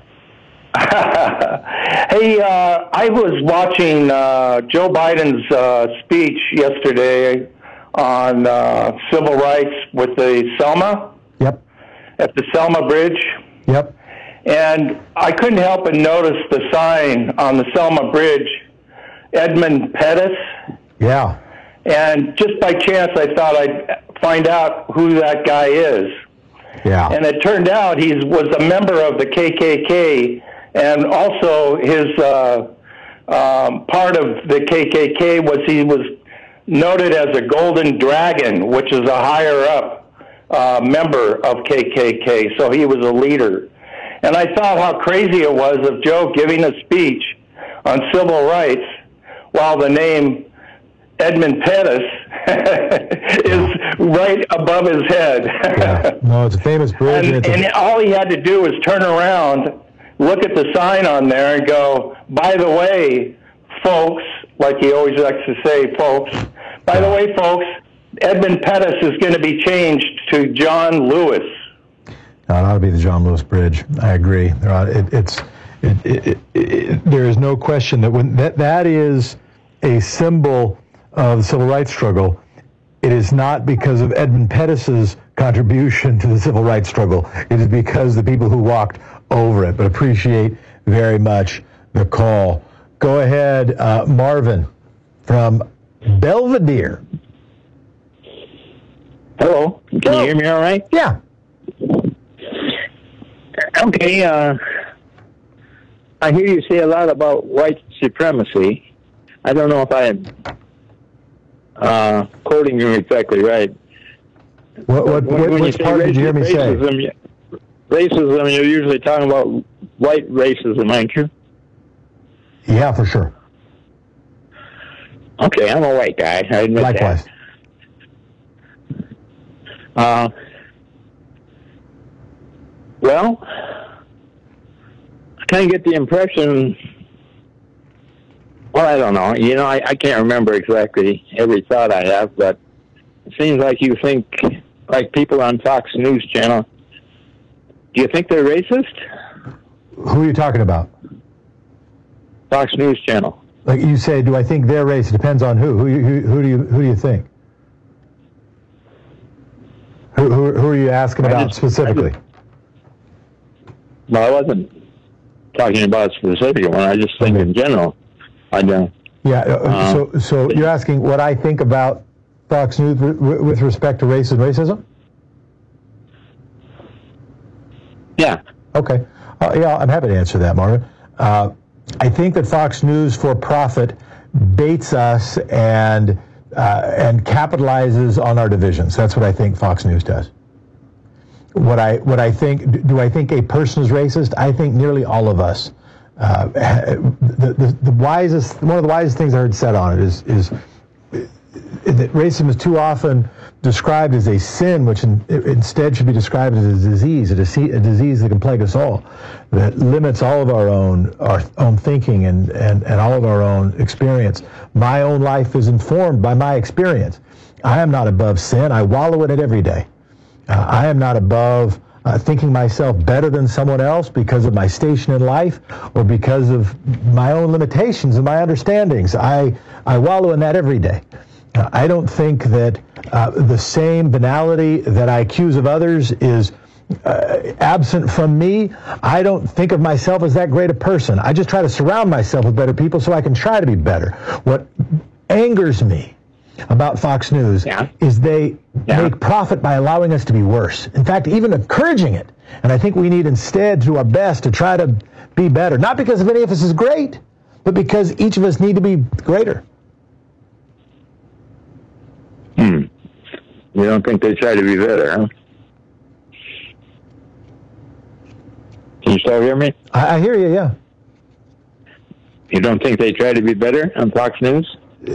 Hey, uh, I was watching uh, Joe Biden's uh, speech yesterday on uh, civil rights with the Selma. Yep. At the Selma Bridge. Yep. And I couldn't help but notice the sign on the Selma Bridge, Edmund Pettus. Yeah. And just by chance, I thought I'd find out who that guy is. Yeah. And it turned out he was a member of the K K K, and also his uh, um, part of the K K K was he was noted as a Golden Dragon, which is a higher-up uh, member of K K K, so he was a leader. And I thought how crazy it was of Joe giving a speech on civil rights while the name Edmund Pettus is right above his head. Yeah. No, it's a famous bridge. And, and, and a... all he had to do was turn around, look at the sign on there, and go, by the way, folks, like he always likes to say, folks, by yeah. the way, folks, Edmund Pettus is going to be changed to John Lewis. No, it ought to be the John Lewis Bridge. I agree. There, ought, it, it's, it, it, it, it, there is no question that when that, that is a symbol of the civil rights struggle. It is not because of Edmund Pettus's contribution to the civil rights struggle. It is because the people who walked over it. But appreciate very much the call. Go ahead, uh, Marvin from Belvedere. Hello. Can Hello. You hear me all right? Yeah. Okay. Uh, I hear you say a lot about white supremacy. I don't know if I am uh, quoting you exactly right. What, what, when, when which part did you hear me racism, say? Racism, you're usually talking about white racism, aren't you? Yeah, for sure. Okay, I'm a white guy. I admit Likewise. that. Uh, well, I kind of get the impression, well, I don't know. You know, I, I can't remember exactly every thought I have, but it seems like you think, like people on Fox News Channel, do you think they're racist? Who are you talking about? Fox News Channel. Like you say, do I think they're racist? Depends on who. Who, who, who do you who do you think? Who who, who are you asking about just, specifically? Just, well, I wasn't talking about a specific one. I just think in general. I don't. Yeah. Uh, Uh, so, so you're asking what I think about Fox News w- w- with respect to race and racism? Yeah. Okay. Uh, yeah, I'm happy to answer that, Marvin. Uh, I think that Fox News for profit baits us and uh, and capitalizes on our divisions. That's what I think Fox News does. What I what I think do I think a person is racist? I think nearly all of us. Uh, the, the the wisest one of the wisest things I heard said on it is is that racism is too often described as a sin, which in, instead should be described as a disease, a, dise- a disease that can plague us all, that limits all of our own our own thinking and, and, and all of our own experience. My own life is informed by my experience. I am not above sin. I wallow in it every day. Uh, I am not above uh, thinking myself better than someone else because of my station in life or because of my own limitations and my understandings. I, I wallow in that every day. Uh, I don't think that uh, the same banality that I accuse of others is uh, absent from me. I don't think of myself as that great a person. I just try to surround myself with better people so I can try to be better. What angers me about Fox News yeah. is they yeah. make profit by allowing us to be worse. In fact, even encouraging it. And I think we need instead to do our best to try to be better. Not because of any of us is great, but because each of us need to be greater. Hmm. You don't think they try to be better, huh? Can you still hear me? I, I hear you, yeah. You don't think they try to be better on Fox News?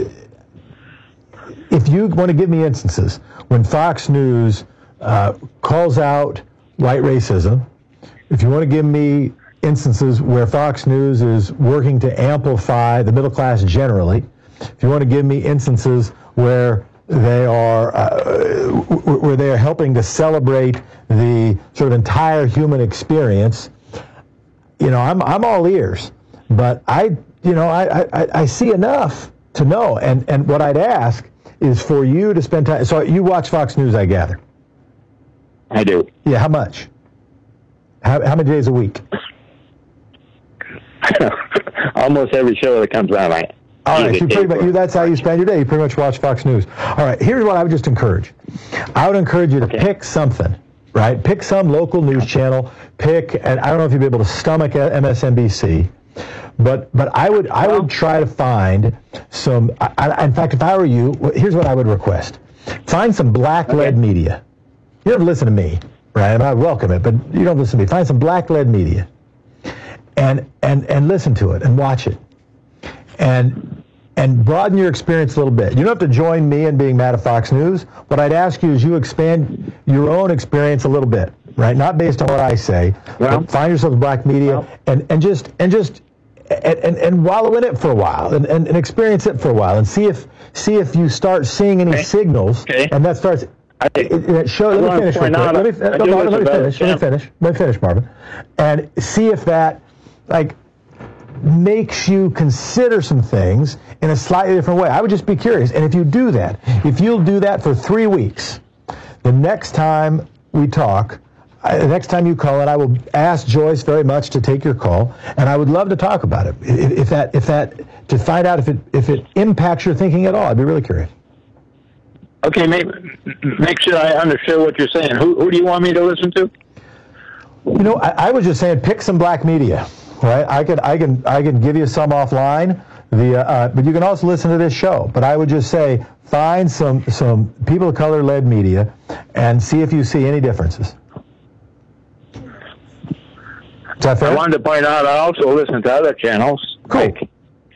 If you want to give me instances when Fox News uh, calls out white racism, if you want to give me instances where Fox News is working to amplify the middle class generally, if you want to give me instances where they are uh, where they are helping to celebrate the sort of entire human experience, you know, I'm I'm all ears. But I, you know, I I, I see enough to know. And and what I'd ask is for you to spend time. So you watch Fox News, I gather. I do. Yeah. How much? How how many days a week? Almost every show that comes on, I. All right, so you pretty much, you, that's how you spend your day. You pretty much watch Fox News. All right, here's what I would just encourage. I would encourage you to okay. pick something, right? Pick some local news channel. Pick, and I don't know if you'd be able to stomach M S N B C, but but I would I would try to find some. I, in fact, if I were you, here's what I would request: find some black-led okay. media. You don't listen to me, right? And I welcome it, but you don't listen to me. Find some black-led media, and and and listen to it and watch it. And and broaden your experience a little bit. You don't have to join me in being mad at Fox News. What I'd ask you is you expand your own experience a little bit, right? Not based on what I say. Well, but find yourself in black media well, and, and just and just and, and, and wallow in it for a while and, and, and experience it for a while and see if see if you start seeing any okay. signals okay. and that starts I, it, it show, let me finish real quick. Let me, no, no, let me finish. Let me finish. Let me finish, Marvin. And see if that like makes you consider some things in a slightly different way. I would just be curious. And if you do that, if you'll do that for three weeks, the next time we talk, I, the next time you call it, I will ask Joyce very much to take your call, and I would love to talk about it. If, if that, if that, to find out if it if it impacts your thinking at all, I'd be really curious. Okay, make, make sure I understand what you're saying. Who who do you want me to listen to? You know, I, I was just saying, pick some black media. Right, I can I can I can give you some offline. The uh, but you can also listen to this show. But I would just say find some some people of color led media and see if you see any differences. Is that fair? I wanted to point out I also listen to other channels. Cool. Like,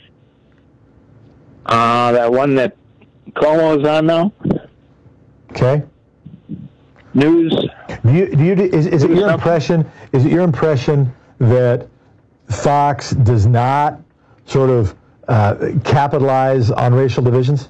uh, that one that Cuomo's on now. Okay. News. Do you, do you is is it your impression? Is it your impression that Fox does not sort of uh, capitalize on racial divisions?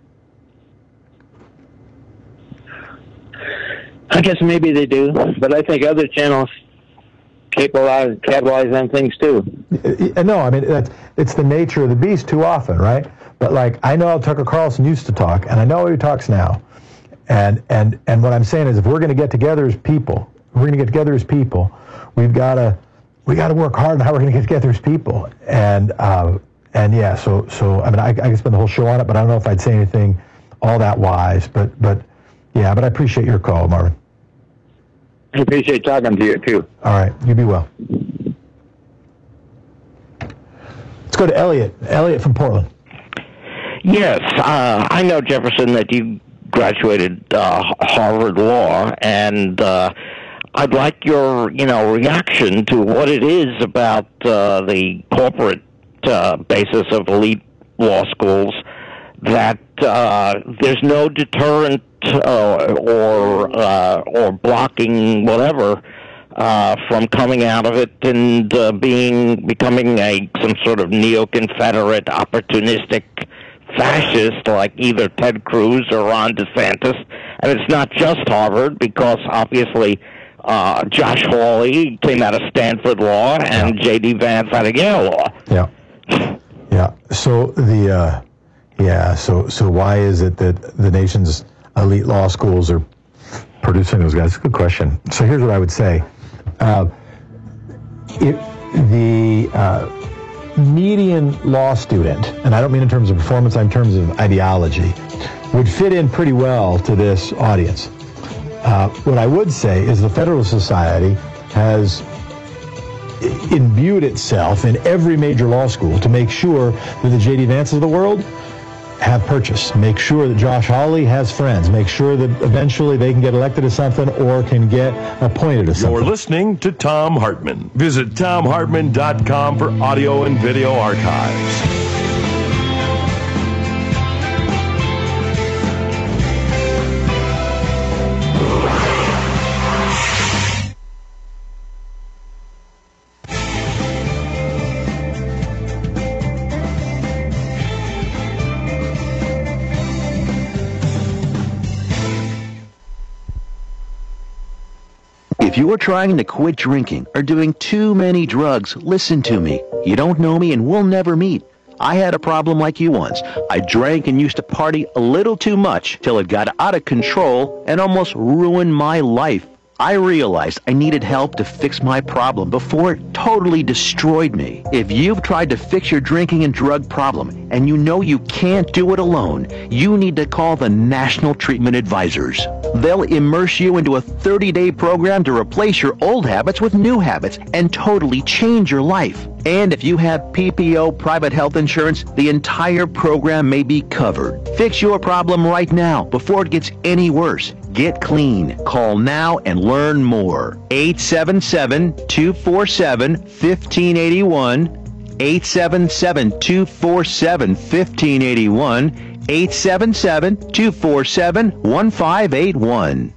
I guess maybe they do, but I think other channels capitalize, capitalize on things too. No, I mean, that's, it's the nature of the beast too often, right? But like, I know how Tucker Carlson used to talk, and I know how he talks now. And, and, and what I'm saying is if we're going to get together as people, if we're going to get together as people, we've got to We got to work hard on how we're going to get together as people, and uh, and yeah, so so I mean, I, I could spend the whole show on it, but I don't know if I'd say anything all that wise. But but yeah, but I appreciate your call, Marvin. I appreciate talking to you too. All right, you be well. Let's go to Elliot. Elliot from Portland. Yes, uh, I know, Jefferson, that you graduated uh, Harvard Law, and uh, I'd like your, you know, reaction to what it is about uh, the corporate uh, basis of elite law schools that uh, there's no deterrent uh, or uh, or blocking whatever uh, from coming out of it and uh, being becoming a some sort of neo-Confederate opportunistic fascist like either Ted Cruz or Ron DeSantis. And it's not just Harvard, because obviously uh, Josh Hawley came out of Stanford Law and yeah. J D Vance out of Yale Law. Yeah. Yeah. So the uh, yeah. So so why is it that the nation's elite law schools are producing those guys? Good question. So here's what I would say: uh, it, the uh, median law student, and I don't mean in terms of performance, I'm in terms of ideology, would fit in pretty well to this audience. Uh, what I would say is the Federalist Society has imbued itself in every major law school to make sure that the J D Vances of the world have purchase, make sure that Josh Hawley has friends, make sure that eventually they can get elected to something or can get appointed to something. You're listening to Thom Hartmann. Visit Thom Hartmann dot com for audio and video archives. If you are trying to quit drinking or doing too many drugs, listen to me. You don't know me and we'll never meet. I had a problem like you once. I drank and used to party a little too much till it got out of control and almost ruined my life. I realized I needed help to fix my problem before it totally destroyed me. If you've tried to fix your drinking and drug problem and you know you can't do it alone, you need to call the National Treatment Advisors. They'll immerse you into a thirty-day program to replace your old habits with new habits and totally change your life. And if you have P P O private health insurance, the entire program may be covered. Fix your problem right now before it gets any worse. Get clean. Call now and learn more. eight seven seven, two four seven, one five eight one. eight seven seven, two four seven, one five eight one. eight seven seven, two four seven, one five eight one.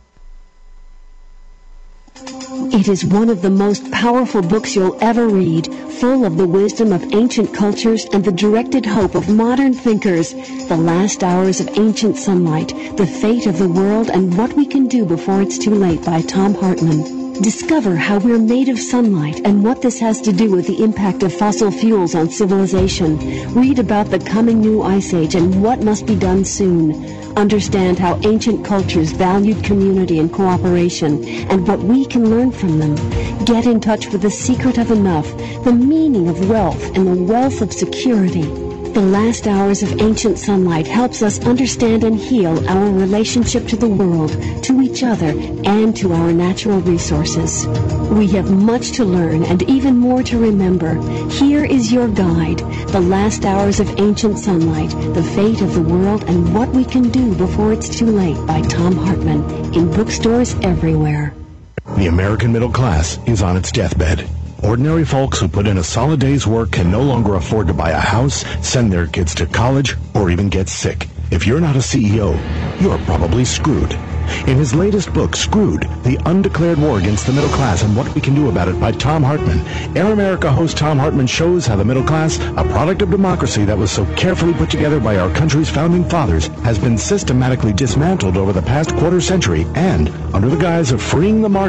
It is one of the most powerful books you'll ever read, full of the wisdom of ancient cultures and the directed hope of modern thinkers. The Last Hours of Ancient Sunlight, The Fate of the World and What We Can Do Before It's Too Late by Thom Hartmann. Discover how we're made of sunlight and what this has to do with the impact of fossil fuels on civilization. Read about the coming new ice age and what must be done soon. Understand how ancient cultures valued community and cooperation and what we can learn from them. Get in touch with the secret of enough, the meaning of wealth, and the wealth of security. The Last Hours of Ancient Sunlight helps us understand and heal our relationship to the world, to each other, and to our natural resources. We have much to learn and even more to remember. Here is your guide, The Last Hours of Ancient Sunlight, The Fate of the World and What We Can Do Before It's Too Late by Thom Hartmann, in bookstores everywhere. The American middle class is on its deathbed. Ordinary folks who put in a solid day's work can no longer afford to buy a house, send their kids to college, or even get sick. If you're not a C E O, you're probably screwed. In his latest book, Screwed, The Undeclared War Against the Middle Class and What We Can Do About It by Thom Hartmann, Air America host Thom Hartmann shows how the middle class, a product of democracy that was so carefully put together by our country's founding fathers, has been systematically dismantled over the past quarter century and, under the guise of freeing the market,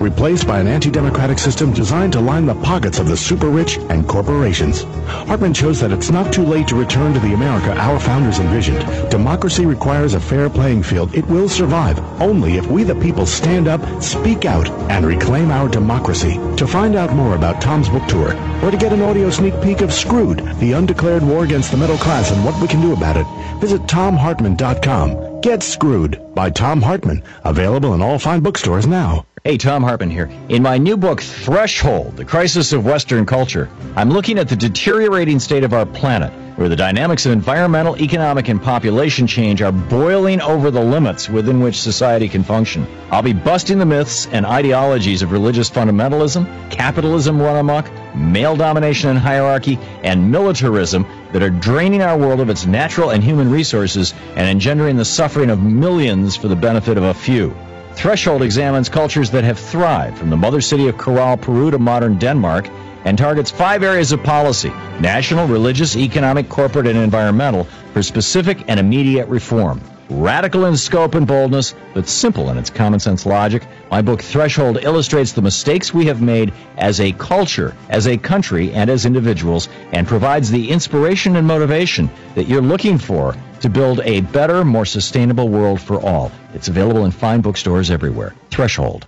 replaced by an anti-democratic system designed to line the pockets of the super-rich and corporations. Hartman shows that it's not too late to return to the America our founders envisioned. Democracy requires a fair playing field. It will survive only if we the people stand up, speak out, and reclaim our democracy. To find out more about Tom's book tour, or to get an audio sneak peek of Screwed, the undeclared war against the middle class and what we can do about it, visit tom hartman dot com. Get Screwed by Tom Hartman, available in all fine bookstores now. Hey, Tom Hartman here. In my new book, Threshold, The Crisis of Western Culture, I'm looking at the deteriorating state of our planet, where the dynamics of environmental, economic, and population change are boiling over the limits within which society can function. I'll be busting the myths and ideologies of religious fundamentalism, capitalism run amok, male domination and hierarchy, and militarism that are draining our world of its natural and human resources and engendering the suffering of millions for the benefit of a few. Threshold examines cultures that have thrived, from the mother city of Corral, Peru to modern Denmark, and targets five areas of policy: national, religious, economic, corporate, and environmental, for specific and immediate reform. Radical in scope and boldness, but simple in its common sense logic, my book Threshold illustrates the mistakes we have made as a culture, as a country, and as individuals, and provides the inspiration and motivation that you're looking for to build a better, more sustainable world for all. It's available in fine bookstores everywhere. Threshold.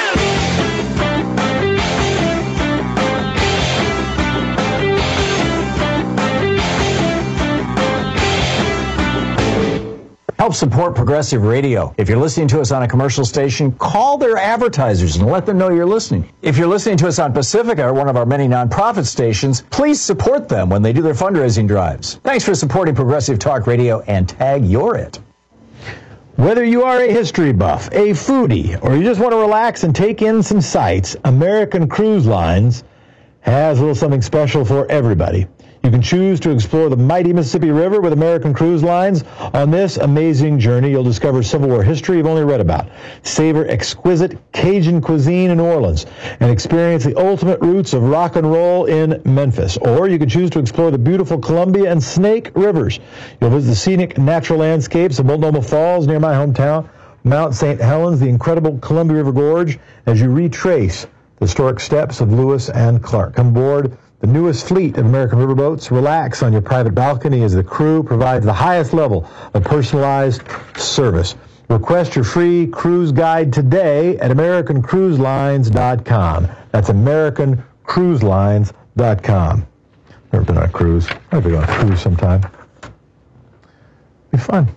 Help support Progressive Radio. If you're listening to us on a commercial station, call their advertisers and let them know you're listening. If you're listening to us on Pacifica, or one of our many nonprofit stations, please support them when they do their fundraising drives. Thanks for supporting Progressive Talk Radio, and tag you're it. Whether you are a history buff, a foodie, or you just want to relax and take in some sights, American Cruise Lines has a little something special for everybody. You can choose to explore the mighty Mississippi River with American Cruise Lines. On this amazing journey, you'll discover Civil War history you've only read about, savor exquisite Cajun cuisine in New Orleans, and experience the ultimate roots of rock and roll in Memphis. Or you can choose to explore the beautiful Columbia and Snake Rivers. You'll visit the scenic natural landscapes of Multnomah Falls near my hometown, Mount Saint Helens, the incredible Columbia River Gorge, as you retrace the historic steps of Lewis and Clark. Come aboard the newest fleet of American riverboats. Relax on your private balcony as the crew provides the highest level of personalized service. Request your free cruise guide today at american cruise lines dot com. That's american cruise lines dot com. Never been on a cruise. I'd be on a cruise sometime. Be fun.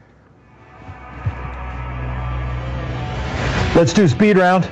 Let's do speed round.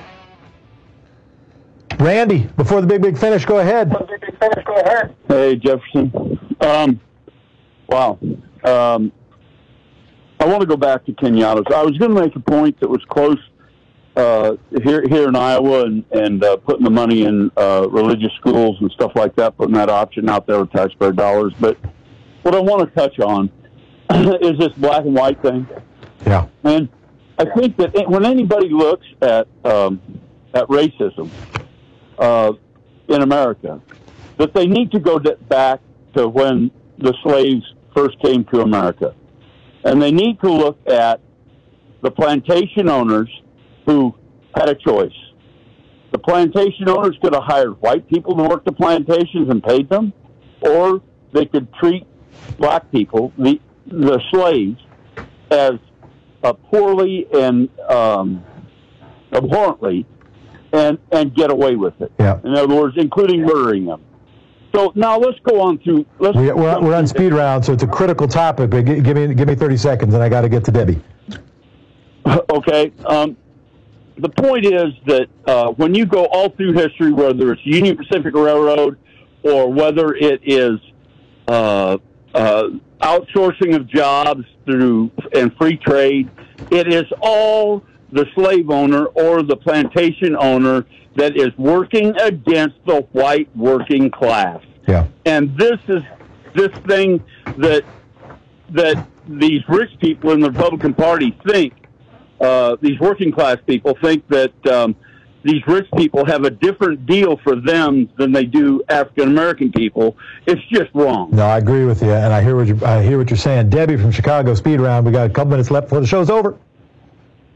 Randy, before the big, big finish, go ahead. Hey, Jefferson. Um, wow. Um, I want to go back to Kenyatta's. I was going to make a point that was close uh, here here in Iowa and, and uh, putting the money in uh, religious schools and stuff like that, putting that option out there with taxpayer dollars. But what I want to touch on is this black and white thing. Yeah. And I think that it, when anybody looks at um, at racism, Uh, in America, that they need to go back to when the slaves first came to America. And they need to look at the plantation owners who had a choice. The plantation owners could have hired white people to work the plantations and paid them, or they could treat black people, the, the slaves, as uh, poorly and um, abhorrently, and and get away with it. Yeah. In other words, including murdering them. So now let's go on to let's. We, we're, we're on speed round, so it's a critical topic. But give me give me thirty seconds, and I got to get to Debbie. Okay. Um, the point is that uh, when you go all through history, whether it's Union Pacific Railroad or whether it is uh, uh, outsourcing of jobs through and free trade, it is all the slave owner or the plantation owner that is working against the white working class. Yeah. And this is this thing that that these rich people in the Republican Party think, uh, these working class people think that um, these rich people have a different deal for them than they do African American people. It's just wrong. No, I agree with you, and I hear what you I hear what you're saying. Debbie from Chicago, speed round. We got a couple minutes left before the show's over.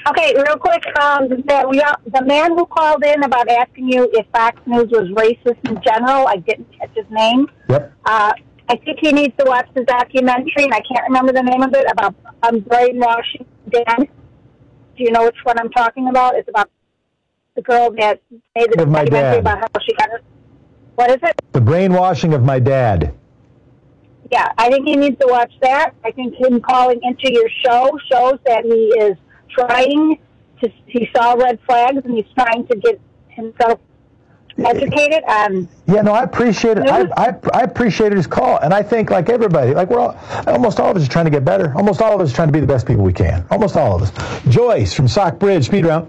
Okay, real quick, um, the, we, the man who called in about asking you if Fox News was racist in general, I didn't catch his name. Yep. Uh, I think he needs to watch the documentary, and I can't remember the name of it, about um, brainwashing dad. Do you know which one I'm talking about? It's about the girl that made the Of my documentary dad. about how she got her. What is it? The brainwashing of my dad. Yeah, I think he needs to watch that. I think him calling into your show shows that he is trying to, he saw red flags and he's trying to get himself educated on. Yeah, no, I appreciate it. I, I, I appreciated his call, and I think, like everybody, like we're all, almost all of us are trying to get better. Almost all of us are trying to be the best people we can. Almost all of us. Joyce from Sock Bridge, speed round.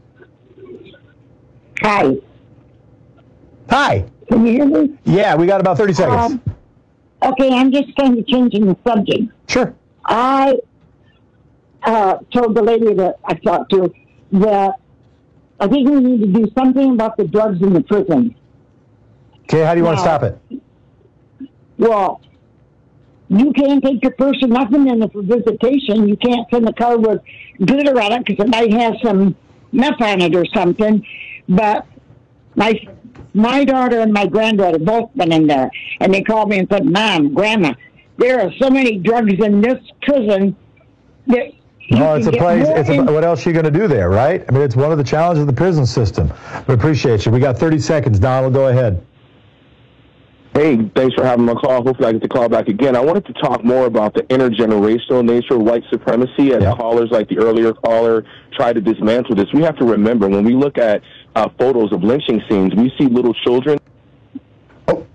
Hi. Hi. Can you hear me? Yeah, we got about thirty seconds. Um, okay, I'm just kind of changing the subject. Sure. I uh, told the lady that I talked to that I think we need to do something about the drugs in the prison. Okay, how do you want to Now, stop it? Well, you can't take the person nothing in it for visitation. You can't send a car with glitter on it because it might have some meth on it or something. But my my daughter and my granddaughter both been in there, and they called me and said, "Mom, Grandma, there are so many drugs in this prison that." No, it's a get place. more It's a, in- what else are you going to do there, right? I mean, it's one of the challenges of the prison system. We appreciate you. We got thirty seconds. Donald, go ahead. Hey, thanks for having my call. Hopefully I get to call back again. I wanted to talk more about the intergenerational nature of white supremacy as callers like the earlier caller try to dismantle this. We have to remember, when we look at uh, photos of lynching scenes, we see little children. Did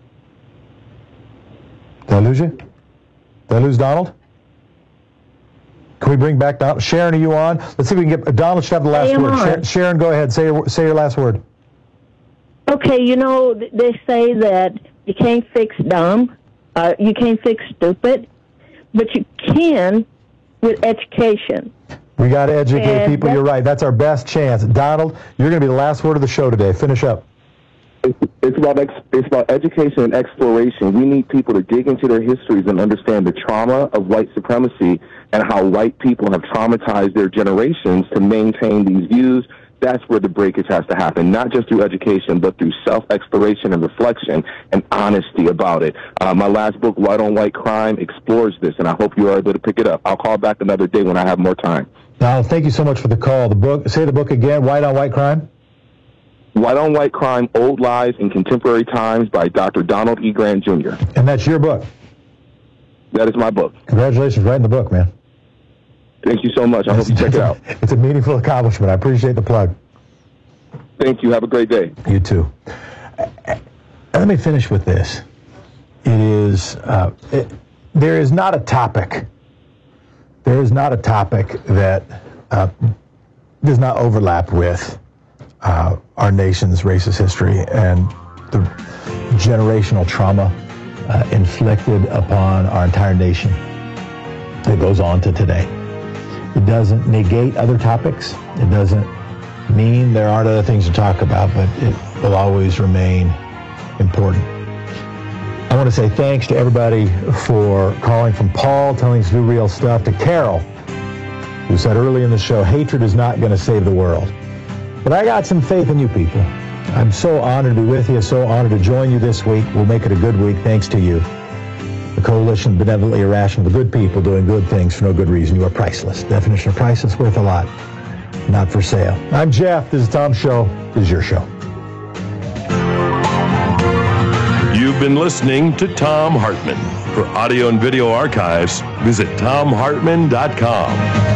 I lose you? Did I lose Donald? Can we bring back Donald? Sharon, are you on? Let's see if we can get... Donald should have the last I am word. on. Sharon, Sharon, go ahead. Say your, say your last word. Okay, you know, th- they say that you can't fix dumb, uh, you can't fix stupid, but you can with education. We got to educate And people. that- You're right. That's our best chance. Donald, you're going to be the last word of the show today. Finish up. It's about ex- it's about education and exploration. We need people to dig into their histories and understand the trauma of white supremacy and how white people have traumatized their generations to maintain these views. That's where the breakage has to happen, not just through education, but through self-exploration and reflection and honesty about it. Uh, my last book, White on White Crime, explores this, and I hope you are able to pick it up. I'll call back another day when I have more time. Donald, thank you so much for the call. The book, say the book again, White on White Crime? White on White Crime, Old Lies in Contemporary Times by Doctor Donald E. Grant Junior And that's your book? That is my book. Congratulations, writing the book, man. Thank you so much. I hope you check it out. It's a meaningful accomplishment. I appreciate the plug. Thank you. Have a great day. You too. Let me finish with this. It is, uh, it, there is not a topic, there is not a topic that uh, does not overlap with uh, our nation's racist history and the generational trauma uh, inflicted upon our entire nation that goes on to today. It doesn't negate other topics. It doesn't mean there aren't other things to talk about, but it will always remain important. I want to say thanks to everybody for calling, from Paul telling us to do real stuff, to Carol, who said early in the show, hatred is not going to save the world. But I got some faith in you people. I'm so honored to be with you, so honored to join you this week. We'll make it a good week thanks to you. The Coalition of Benevolently Irrational, the good people doing good things for no good reason. You are priceless. Definition of priceless, worth a lot. Not for sale. I'm Jeff. This is Tom's show. This is your show. You've been listening to Tom Hartman. For audio and video archives, visit tom hartman dot com.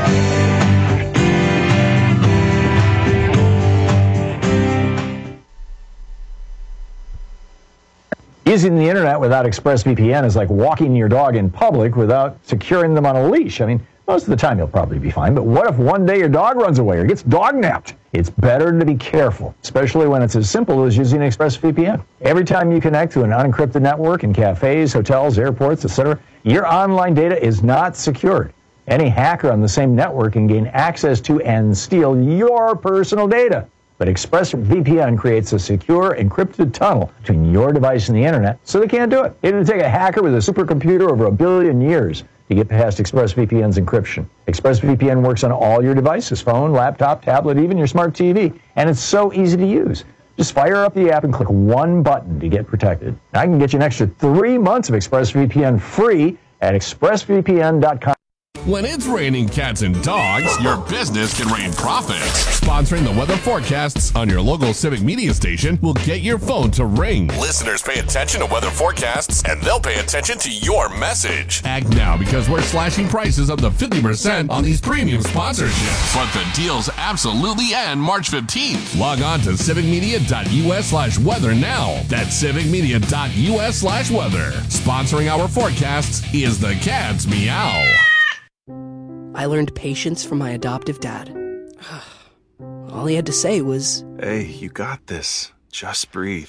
Using the internet without ExpressVPN is like walking your dog in public without securing them on a leash. I mean, most of the time you'll probably be fine, but what if one day your dog runs away or gets dog-napped? It's better to be careful, especially when it's as simple as using ExpressVPN. Every time you connect to an unencrypted network in cafes, hotels, airports, et cetera, your online data is not secured. Any hacker on the same network can gain access to and steal your personal data. But ExpressVPN creates a secure, encrypted tunnel between your device and the internet, so they can't do it. It would take a hacker with a supercomputer over a billion years to get past ExpressVPN's encryption. ExpressVPN works on all your devices, phone, laptop, tablet, even your smart T V, and it's so easy to use. Just fire up the app and click one button to get protected. Now I can get you an extra three months of ExpressVPN free at express V P N dot com. When it's raining cats and dogs, your business can rain profits. Sponsoring the weather forecasts on your local Civic Media station will get your phone to ring. Listeners pay attention to weather forecasts, and they'll pay attention to your message. Act now because we're slashing prices up to fifty percent on these premium sponsorships. But the deals absolutely end March fifteenth. Log on to civicmedia.us slash weather now. That's civicmedia.us slash weather. Sponsoring our forecasts is the Cat's Meow. I learned patience from my adoptive dad. All he had to say was, "Hey, you got this. Just breathe."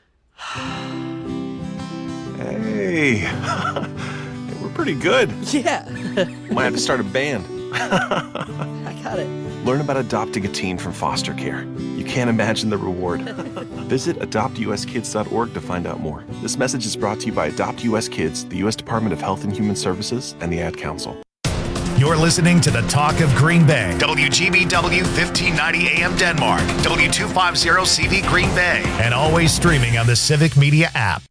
Hey, we're pretty good. Yeah. Might have to start a band. I got it. Learn about adopting a teen from foster care. You can't imagine the reward. Visit adopt U S kids dot org to find out more. This message is brought to you by Adopt U S Kids, the U S Department of Health and Human Services, and the Ad Council. You're listening to the Talk of Green Bay. W G B W fifteen ninety A M Denmark. W two fifty C V Green Bay. And always streaming on the Civic Media app.